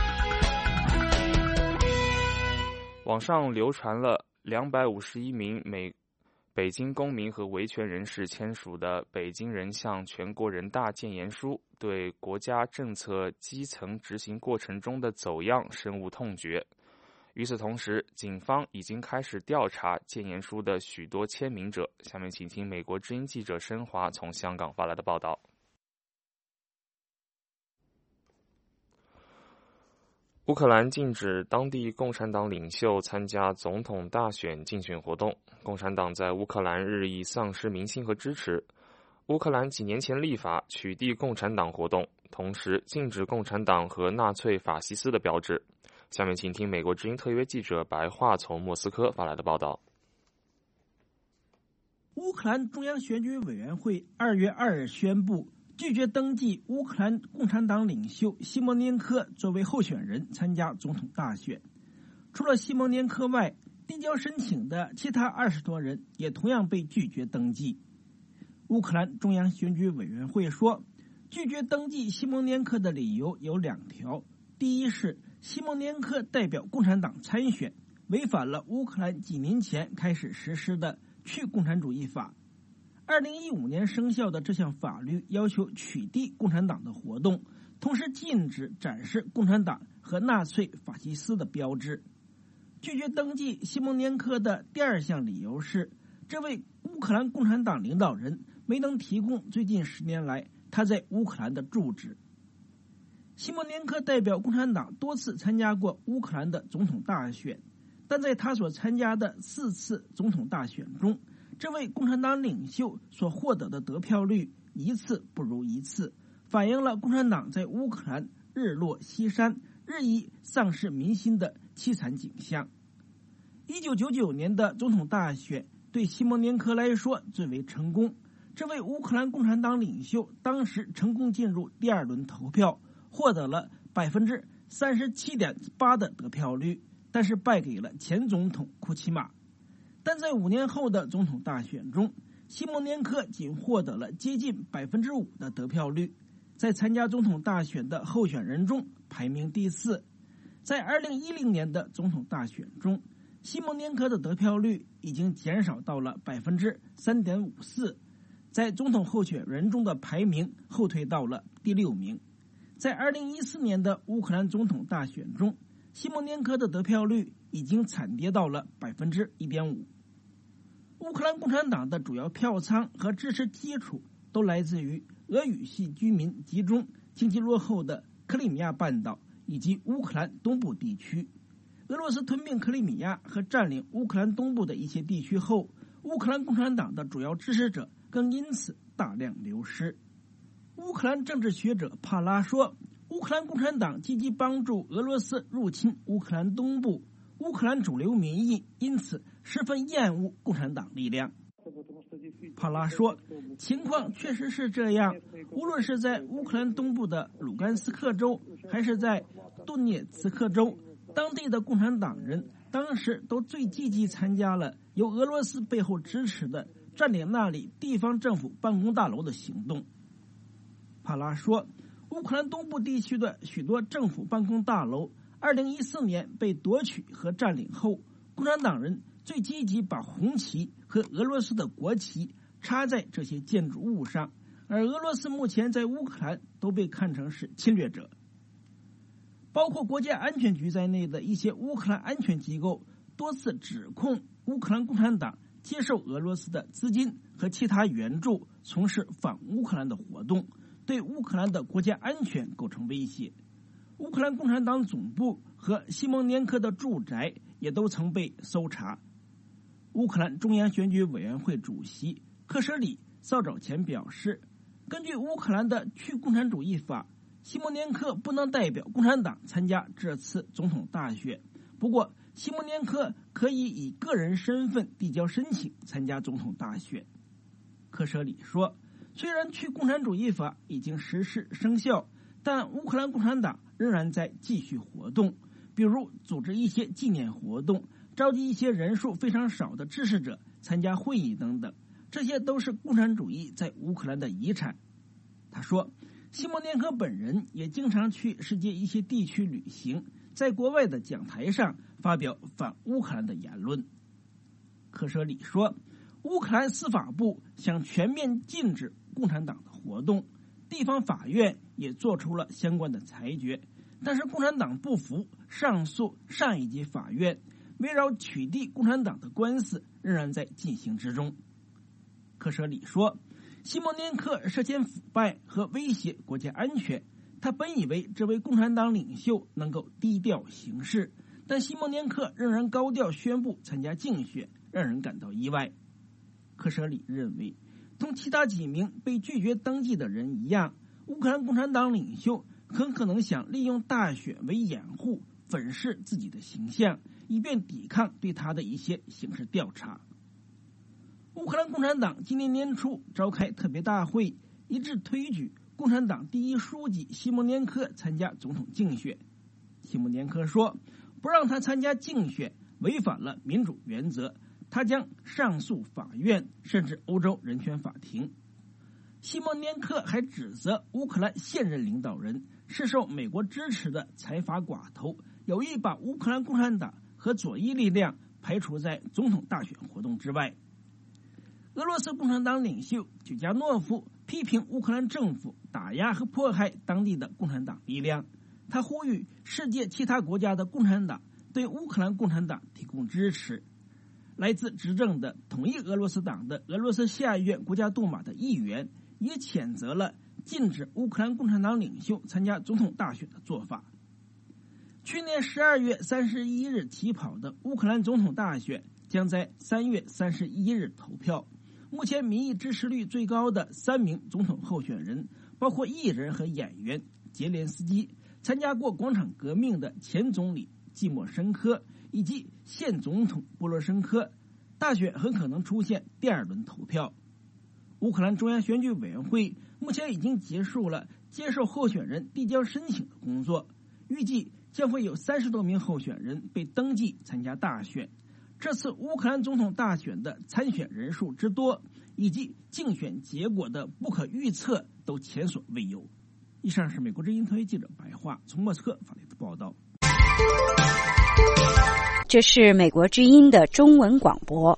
网上流传了两百五十一名美北京公民和维权人士签署的北京人向全国人大建言书，对国家政策基层执行过程中的走样深恶痛绝。与此同时，警方已经开始调查建言书的许多签名者。下面请听美国之音记者申华从香港发来的报道。乌克兰禁止当地共产党领袖参加总统大选竞选活动，共产党在乌克兰日益丧失民心和支持。乌克兰几年前立法取缔共产党活动，同时禁止共产党和纳粹法西斯的标志。下面请听美国之音特约记者白桦从莫斯科发来的报道。 乌克兰中央选举委员会二月二日宣布，拒绝登记乌克兰共产党领袖西蒙涅科作为候选人参加总统大选。除了西蒙涅科外，递交申请的其他二十多人也同样被拒绝登记。乌克兰中央选举委员会说，拒绝登记西蒙涅科的理由有两条。第一是西蒙涅科代表共产党参选，违反了乌克兰几年前开始实施的去共产主义法。二零一五年生效的这项法律要求取缔共产党的活动，同时禁止展示共产党和纳粹法西斯的标志。拒绝登记西蒙涅科的第二项理由是，这位乌克兰共产党领导人没能提供最近十年来他在乌克兰的住址。西蒙涅科代表共产党多次参加过乌克兰的总统大选，但在他所参加的四次总统大选中，这位共产党领袖所获得的得票率一次不如一次，反映了共产党在乌克兰日落西山、日益丧失民心的凄惨景象。一九九九年的总统大选对西蒙涅科来说最为成功，这位乌克兰共产党领袖当时成功进入第二轮投票，获得了百分之三十七点八的得票率，但是败给了前总统库奇马。但在五年后的总统大选中，西蒙涅科仅获得了接近百分之五的得票率，在参加总统大选的候选人中排名第四。在二零一零年的总统大选中，西蒙涅科的得票率已经减少到了百分之三点五四，在总统候选人中的排名后退到了第六名。在二零一四年的乌克兰总统大选中，西蒙涅科的得票率已经惨跌到了百分之一点五。乌克兰共产党的主要票仓和支持基础都来自于俄语系居民集中、经济落后的克里米亚半岛以及乌克兰东部地区。俄罗斯吞并克里米亚和占领乌克兰东部的一些地区后，乌克兰共产党的主要支持者更因此大量流失。乌克兰政治学者帕拉说，乌克兰共产党积极帮助俄罗斯入侵乌克兰东部，乌克兰主流民意因此十分厌恶共产党力量。帕拉说，情况确实是这样，无论是在乌克兰东部的卢甘斯克州，还是在顿涅茨克州，当地的共产党人当时都最积极参加了由俄罗斯背后支持的占领那里地方政府办公大楼的行动。帕拉说，乌克兰东部地区的许多政府办公大楼二零一四年被夺取和占领后，共产党人最积极把红旗和俄罗斯的国旗插在这些建筑物上，而俄罗斯目前在乌克兰都被看成是侵略者。包括国家安全局在内的一些乌克兰安全机构多次指控乌克兰共产党接受俄罗斯的资金和其他援助，从事反乌克兰的活动，对乌克兰的国家安全构成威胁。乌克兰共产党总部和西蒙涅科的住宅也都曾被搜查。乌克兰中央选举委员会主席科舍里稍早前表示，根据乌克兰的去共产主义法，西蒙涅科不能代表共产党参加这次总统大选。不过， 西蒙年科可以以个人身份递交申请参加总统大选。科舍里说，虽然去共产主义法已经实施生效，但乌克兰共产党仍然在继续活动，比如组织一些纪念活动，召集一些人数非常少的支持者参加会议等等，这些都是共产主义在乌克兰的遗产。他说，西蒙年科本人也经常去世界一些地区旅行，在国外的讲台上发表反乌克兰的言论。科舍里说，乌克兰司法部想全面禁止共产党的活动，地方法院也做出了相关的裁决，但是共产党不服，上诉上一级法院，围绕取缔共产党的官司仍然在进行之中。科舍里说，西蒙年科涉嫌腐败和威胁国家安全，他本以为这位共产党领袖能够低调行事，但西蒙年科仍然高调宣布参加竞选，让人感到意外。科舍里认为，同其他几名被拒绝登记的人一样，乌克兰共产党领袖很可能想利用大选为掩护，粉饰自己的形象，以便抵抗对他的一些刑事调查。乌克兰共产党今年年初召开特别大会，一致推举共产党第一书记西蒙年科参加总统竞选。西蒙年科说，不让他参加竞选违反了民主原则，他将上诉法院甚至欧洲人权法庭。西蒙年科还指责乌克兰现任领导人是受美国支持的财阀寡头，有意把乌克兰共产党和左翼力量排除在总统大选活动之外。俄罗斯共产党领袖久加诺夫批评乌克兰政府打压和迫害当地的共产党力量，他呼吁世界其他国家的共产党对乌克兰共产党提供支持。来自执政的统一俄罗斯党的俄罗斯下议院国家杜马的议员也谴责了禁止乌克兰共产党领袖参加总统大选的做法。去年十二月三十一日起跑的乌克兰总统大选将在三月三十一日投票。目前民意支持率最高的三名总统候选人，包括艺人和演员杰连斯基、参加过广场革命的前总理季莫申科以及现总统波罗申科。大选很可能出现第二轮投票。乌克兰中央选举委员会目前已经结束了接受候选人递交申请的工作，预计将会有三十多名候选人被登记参加大选。这次乌克兰总统大选的参选人数之多，以及竞选结果的不可预测，都前所未有。以上是美国之音特约记者白桦从莫斯科发来的报道。 这是美国之音的中文广播。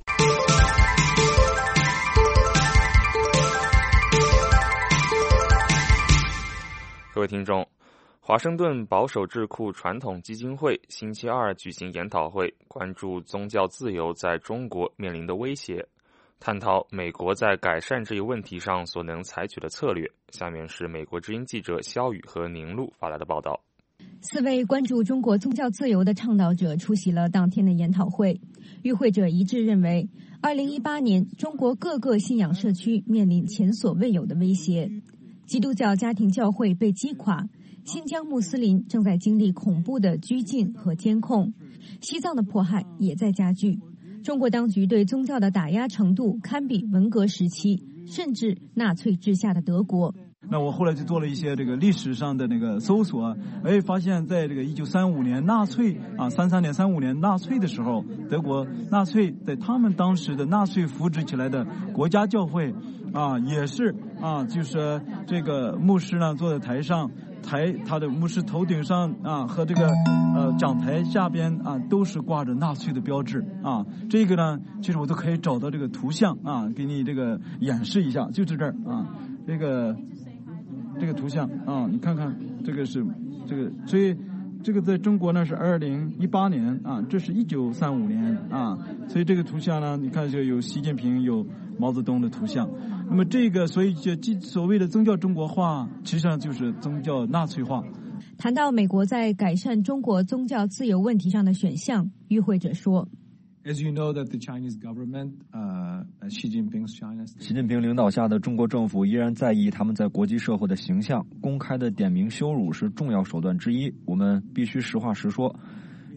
各位听众，华盛顿保守智库传统基金会星期二举行研讨会，关注宗教自由在中国面临的威胁，探讨美国在改善这一问题上所能采取的策略。下面是美国之音记者肖宇和宁路发来的报道。 四位关注中国宗教自由的倡导者出席了当天的研讨会。与会者一致认为，二零一八年中国各个信仰社区面临前所未有的威胁，基督教家庭教会被击垮，新疆穆斯林正在经历恐怖的拘禁和监控，西藏的迫害也在加剧。中国当局对宗教的打压程度堪比文革时期，甚至纳粹治下的德国。 那我后来就做了一些这个历史上的那个搜索，哎，发现在这个一九三五年纳粹啊，三三年、三五年纳粹的时候，德国纳粹在他们当时的纳粹扶植起来的国家教会啊，也是啊，就是这个牧师呢坐在台上，台他的牧师头顶上啊和这个呃讲台下边啊都是挂着纳粹的标志啊。这个呢，其实我都可以找到这个图像啊，给你这个演示一下，就是这儿啊，这个。这个图像啊，你看看，这个是这个，所以这个在中国呢是二零一八年啊，这是一九三五年啊，所以这个图像呢，你看就有习近平，有毛泽东的图像。那么这个，所以就所谓的宗教中国化，实际上就是宗教纳粹化。 谈到美国在改善中国宗教自由问题上的选项，与会者说。 As you know that the Chinese government, uh, Xi Jinping's China, 习近平领导下的中国政府依然在意他们在国际社会的形象，公开的点名羞辱是重要手段之一。我们必须实话实说，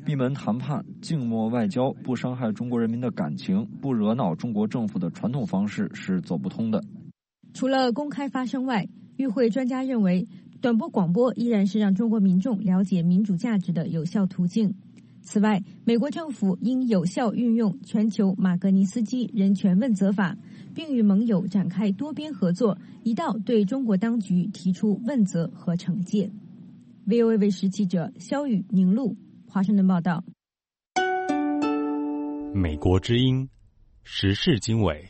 闭门谈判、静默外交，不伤害中国人民的感情，不惹恼中国政府的传统方式是走不通的。 除了公开发声外，与会专家认为，短波广播依然是让中国民众了解民主价值的有效途径。此外，美国政府应有效运用全球马格尼斯基人权问责法，并与盟友展开多边合作，一道对中国当局提出问责和惩戒。V O A 卫视记者肖宇、宁路华盛顿报道。 美国之音时事经纬。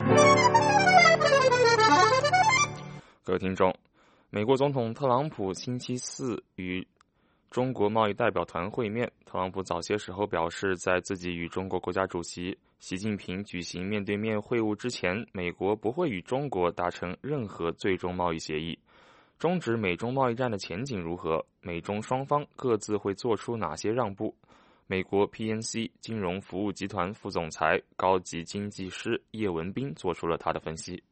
各位听众，美国总统特朗普星期四与中国贸易代表团会面。特朗普早些时候表示，在自己与中国国家主席习近平举行面对面会晤之前，美国不会与中国达成任何最终贸易协议。终止美中贸易战的前景如何？美中双方各自会做出哪些让步？美国 P N C 金融服务集团副总裁、高级经济师叶文斌做出了他的分析。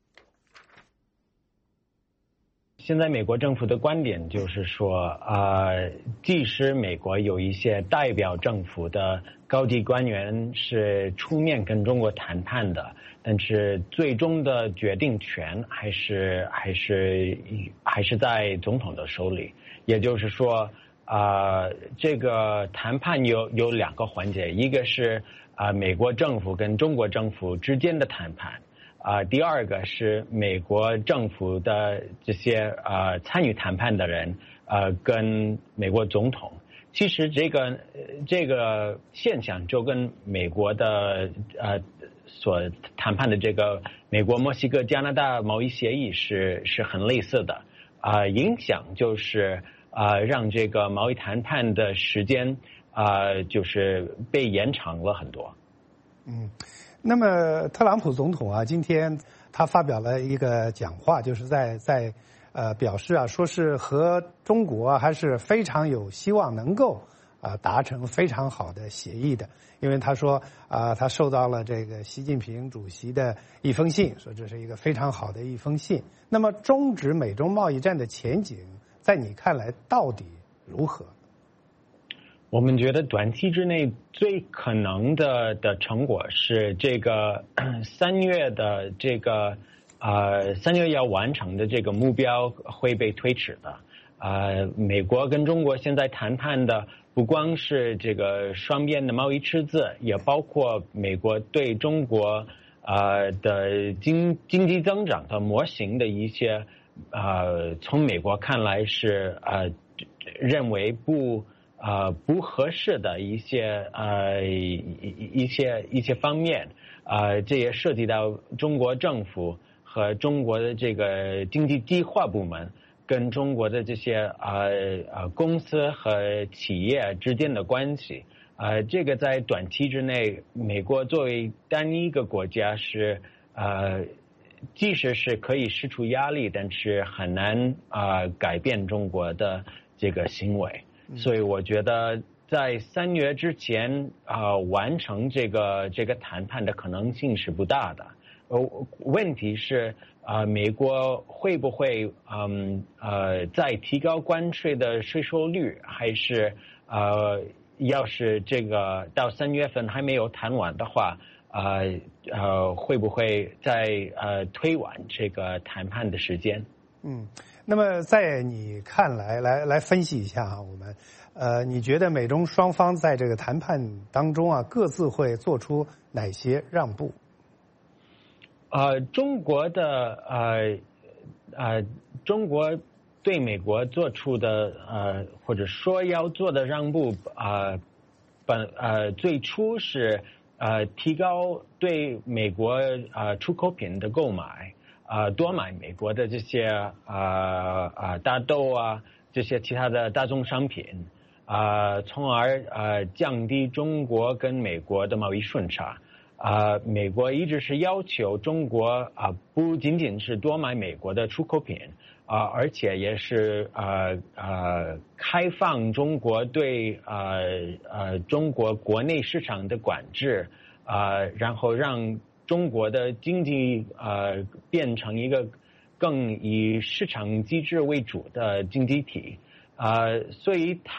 现在美国政府的观点就是说，呃，即使美国有一些代表政府的高级官员是出面跟中国谈判的，但是最终的决定权还是还是还是在总统的手里。也就是说，呃，这个谈判有有两个环节，一个是啊、呃、美国政府跟中国政府之间的谈判。啊、呃，第二个是美国政府的这些呃参与谈判的人，呃，跟美国总统。其实这个这个现象就跟美国的呃所谈判的这个美国、墨西哥、加拿大贸易协议是是很类似的。啊、呃，影响就是啊、呃、让这个贸易谈判的时间啊、呃、就是被延长了很多。 嗯。那么特朗普总统啊，今天他发表了一个讲话，就是在在呃表示啊，说是和中国还是非常有希望能够啊、呃、达成非常好的协议的，因为他说啊、呃、他收到了这个习近平主席的一封信，说这是一个非常好的一封信。那么终止美中贸易战的前景，在你看来到底如何？ 我们觉得短期之内最可能的的成果是这个三月的这个呃三月要完成的这个目标会被推迟的。呃，美国跟中国现在谈判的不光是这个双边的贸易赤字，也包括美国对中国呃的经经济增长的模型的一些呃从美国看来是呃认为不。呃，不合适的一些呃一一些一些方面，呃，这也涉及到中国政府和中国的这个经济计划部门跟中国的这些呃呃公司和企业之间的关系。呃，这个在短期之内，美国作为单一一个国家是呃，即使是可以释出压力，但是很难啊、呃、改变中国的这个行为。所以我觉得在三月之前啊、呃、完成这个这个谈判的可能性是不大的。呃，问题是啊、呃、美国会不会嗯呃再提高关税的税收率，还是呃要是这个到三月份还没有谈完的话，呃呃会不会再呃推晚这个谈判的时间？ 嗯。那么在你看来，来来分析一下啊，我们呃，你觉得美中双方在这个谈判当中啊，各自会做出哪些让步？ 呃，中国的呃呃，中国对美国做出的呃或者说要做的让步啊、呃，本呃最初是呃提高对美国呃出口品的购买。啊、呃，多买美国的这些啊啊、呃、大豆啊，这些其他的大宗商品，啊、呃，从而呃降低中国跟美国的贸易顺差。啊、呃，美国一直是要求中国啊、呃，不仅仅是多买美国的出口品啊、呃，而且也是呃呃开放中国对呃呃中国国内市场的管制啊、呃，然后让。中国的经济呃变成一个更以市场机制为主的经济体，呃，所以谈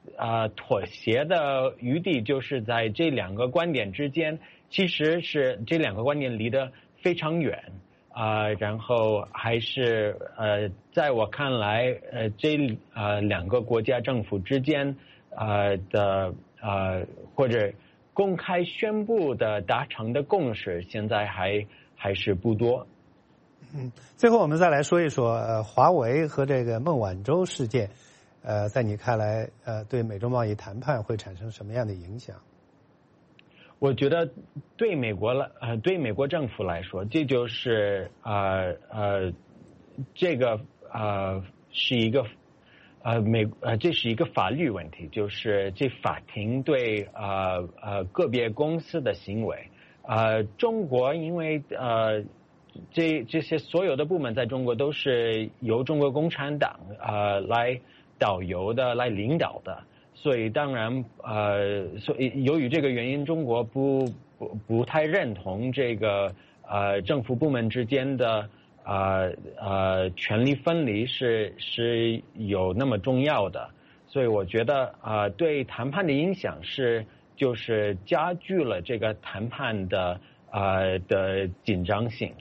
呃妥协的余地，就是在这两个观点之间，其实是这两个观点离得非常远啊、呃，然后还是呃，在我看来，呃，这呃两个国家政府之间呃的呃或者公开宣布的达成的共识，现在还还是不多。 嗯，最后我们再来说一说呃华为和这个孟晚舟事件，呃，在你看来，呃，对美中贸易谈判会产生什么样的影响？ 我觉得对美国来呃对美国政府来说，这就是呃呃这个呃是一个呃美呃这是一个法律问题，就是这法庭对呃呃个别公司的行为，呃中国因为呃。这这些所有的部门在中国都是由中国共产党呃来导游的、来领导的，所以当然呃，所以由于这个原因，中国不不不太认同这个呃政府部门之间的呃呃权力分离是是有那么重要的，所以我觉得呃对谈判的影响是就是加剧了这个谈判的呃的紧张性。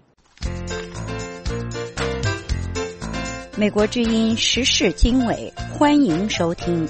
美国之音时事经纬，欢迎收听。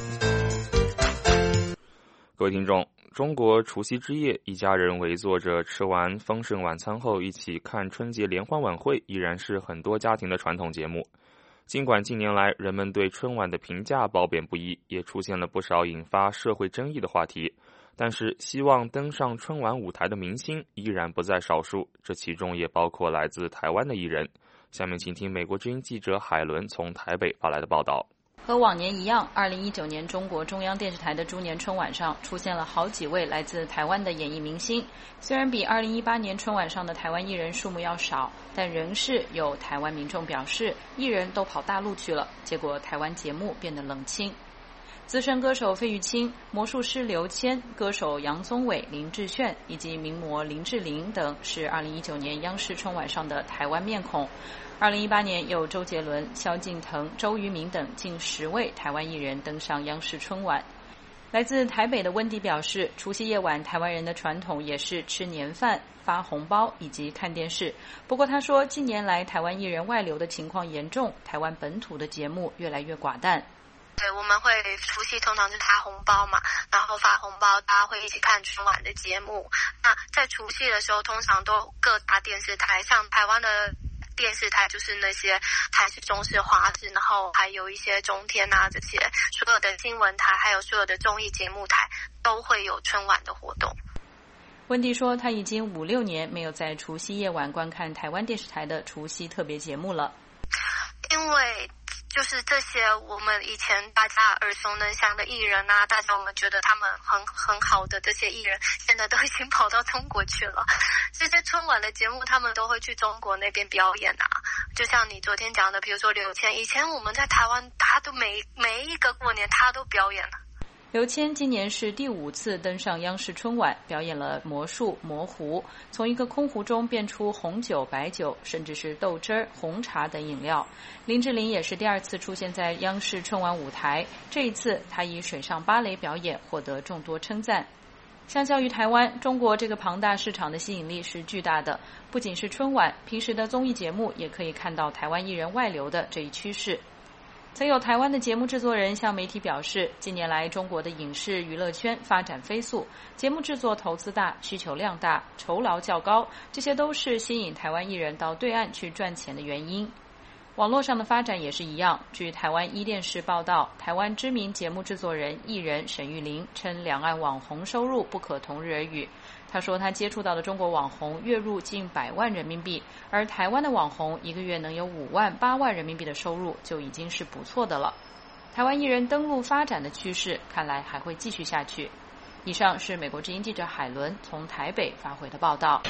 各位听众，中国除夕之夜，一家人围坐着吃完丰盛晚餐后一起看春节联欢晚会，依然是很多家庭的传统节目。尽管近年来人们对春晚的评价褒贬不一，也出现了不少引发社会争议的话题，但是希望登上春晚舞台的明星依然不在少数，这其中也包括来自台湾的艺人。下面请听美国之音记者海伦从台北发来的报道。 和往年一样，二零一九年中国中央电视台的猪年春晚上出现了好几位来自台湾的演艺明星。虽然比二零一八年春晚上的台湾艺人数目要少，但仍是有台湾民众表示，艺人都跑大陆去了，结果台湾节目变得冷清。资深歌手费玉清、魔术师刘谦、歌手杨宗纬、林志炫以及名模林志玲等是二零一九年央视春晚上的台湾面孔。二零一八年有周杰伦、萧敬腾、周渝民等近十位台湾艺人登上央视春晚。来自台北的温迪表示，除夕夜晚台湾人的传统也是吃年饭、发红包以及看电视。不过他说，近年来台湾艺人外流的情况严重，台湾本土的节目越来越寡淡。 对，我们会除夕通常是发红包嘛，然后发红包大家会一起看春晚的节目。那在除夕的时候，通常都各大电视台，像台湾的电视台就是那些台视、中视、华视，然后还有一些中天啊，这些所有的新闻台，还有所有的综艺节目台都会有春晚的活动。 温迪说，他已经五六年没有在除夕夜晚观看台湾电视台的除夕特别节目了， 因为就是这些我们以前大家耳熟能详的艺人啊，大家我们觉得他们很很好的这些艺人，现在都已经跑到中国去了。这些春晚的节目他们都会去中国那边表演啊，就像你昨天讲的，比如说刘谦，以前我们在台湾他都每每一个过年他都表演了。 刘谦今年是第五次登上央视春晚，表演了魔术魔壶，从一个空壶中变出红酒、白酒，甚至是豆汁儿、红茶等饮料。林志玲也是第二次出现在央视春晚舞台，这一次她以水上芭蕾表演获得众多称赞。相较于台湾，中国这个庞大市场的吸引力是巨大的，不仅是春晚，平时的综艺节目也可以看到台湾艺人外流的这一趋势。曾有台湾的节目制作人向媒体表示，近年来中国的影视娱乐圈发展飞速，节目制作投资大，需求量大，酬劳较高，这些都是吸引台湾艺人到对岸去赚钱的原因。网络上的发展也是一样，据台湾一电视报道，台湾知名节目制作人艺人沈玉琳称，两岸网红收入不可同日而语。他说他接触到的中国网红月入近百万人民币，而台湾的网红一个月能有五万八万人民币的收入就已经是不错的了。台湾艺人登陆发展的趋势看来还会继续下去。以上是美国之音记者海伦从台北发回的报道。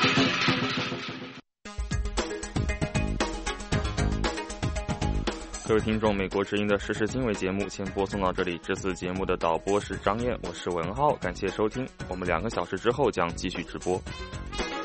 各位听众，美国之音的时事经纬节目先播送到这里。这次节目的导播是张燕，我是文浩，感谢收听。我们两个小时之后将继续直播。